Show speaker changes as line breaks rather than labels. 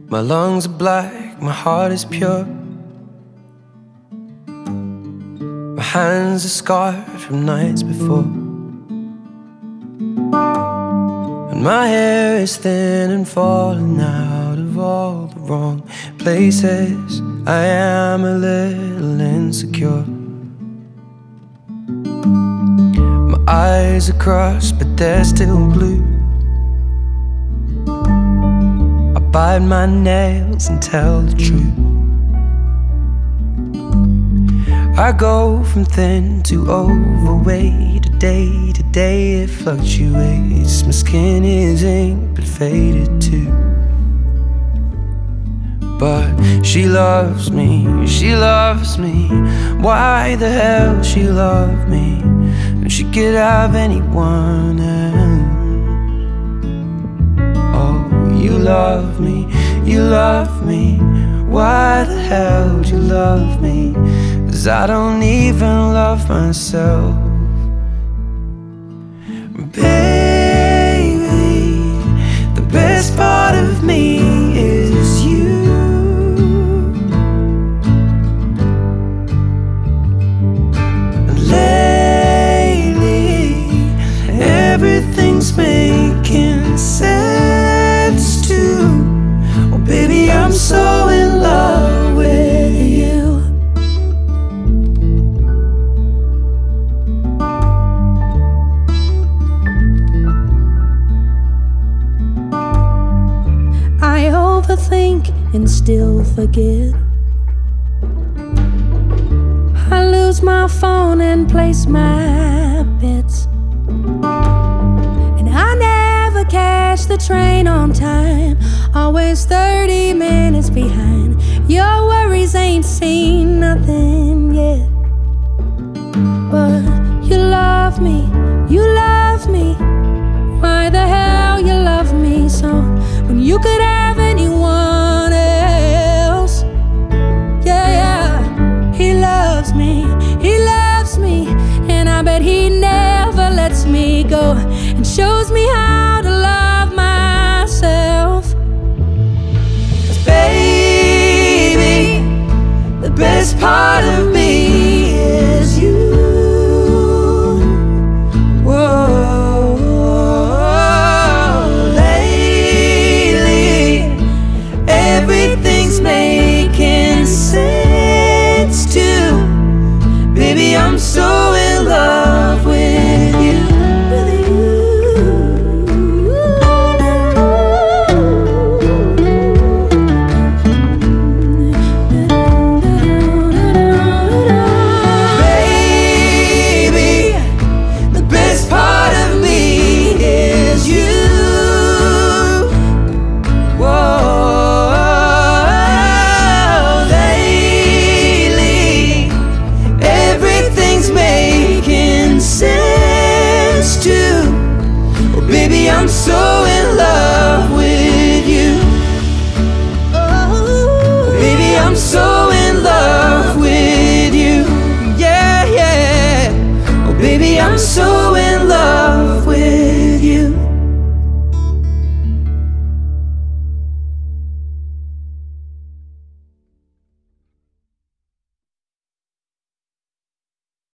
My lungs are black, my heart is pure. My hands are scarred from nights before, and my hair is thin and falling out of all the wrong places. I am a little insecure. My eyes are crossed, but they're still blue. I bite my nails and tell the truth. I go from thin to overweight. Day to day it fluctuates. My skin is ink but faded too. But she loves me, she loves me. Why the hell she love me? And she could have anyone else. Oh, you love me, you love me. Why the hell do you love me? 'Cause I don't even love myself. Baby, the best part of me is you. And lately, everything's making sense too. Oh baby, I'm so in love with you.
I overthink and still forget. I lose my phone and place my bets, and I never catch the train on time. Always 30 minutes behind. Your worries ain't seen nothing.